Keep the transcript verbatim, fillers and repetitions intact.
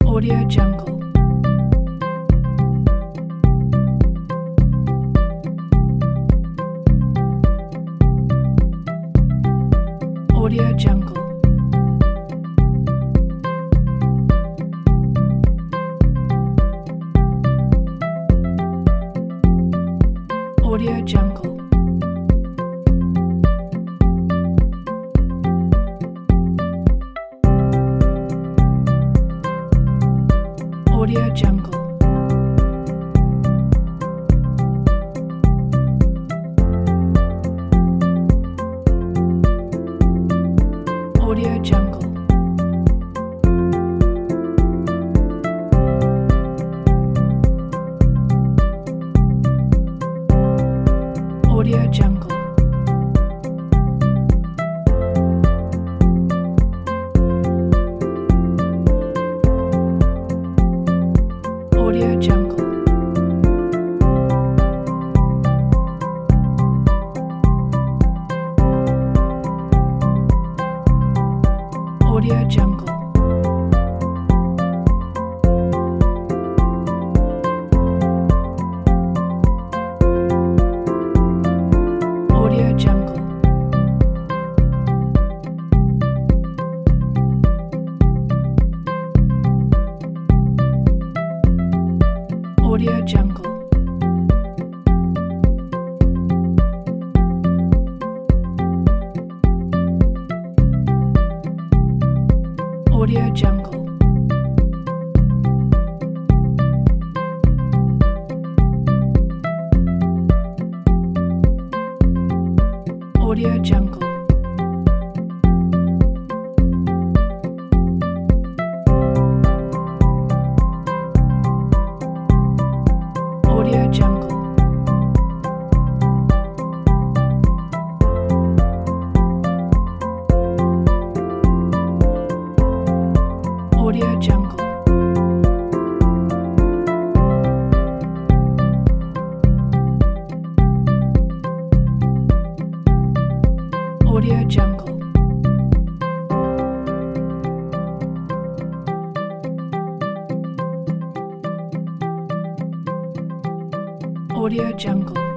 Audio Jungle. Audio Jungle. Audio Jungle. Audio Jungle. Audio Jungle. Audio Jungle. Audio Jungle. Audio Jungle. Audio Jungle. Audio Jungle. Audio Jungle. Audio Jungle. Audio Jungle. Audio Jungle. Audio Jungle. Audio Jungle.